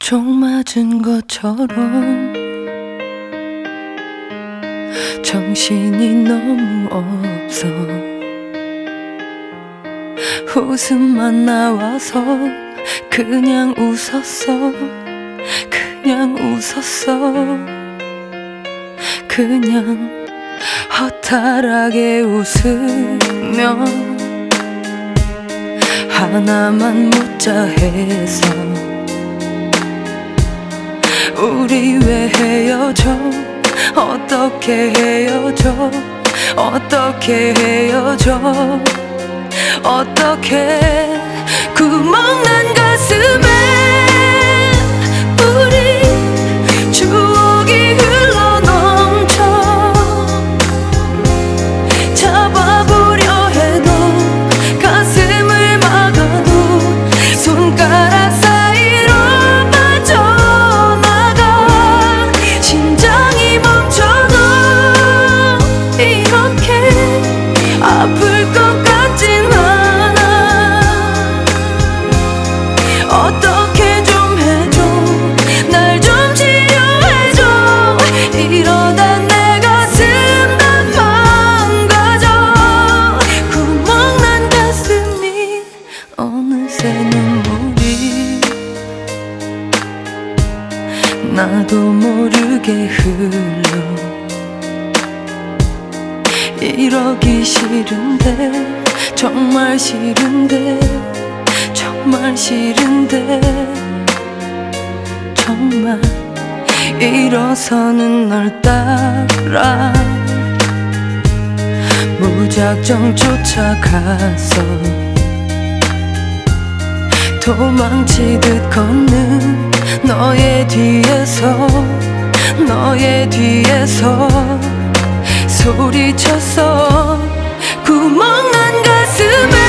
총 맞은 것처럼 정신이 너무 없어. 웃음만 나와서 그냥 웃었어. 그냥 웃었어. 그냥 허탈하게 웃으며 하나만 묻자 해서 우리 왜 헤어져? 어떻게 헤어져? 어떻게 헤어져? 어떻게 구멍난 가슴에 우리 추억이 흘러넘쳐 잡아보려 해도 가슴을 막아도 손가락 사이로 빠져나가 심장이 멈춰도 이렇게 아플 것 같진 않아. 어떻게 좀 해줘. 날 좀 치료해줘. 이러다 내 가슴 다 망가져. 구멍난 가슴이 어느새 눈물이 나도 모르게 흘러. 이러기 싫은데 정말 싫은데 정말 싫은데 정말 일어서는 널 따라 무작정 쫓아가서 도망치듯 걷는 너의 뒤에서 너의 뒤에서 소리쳤어. 구멍난 가슴에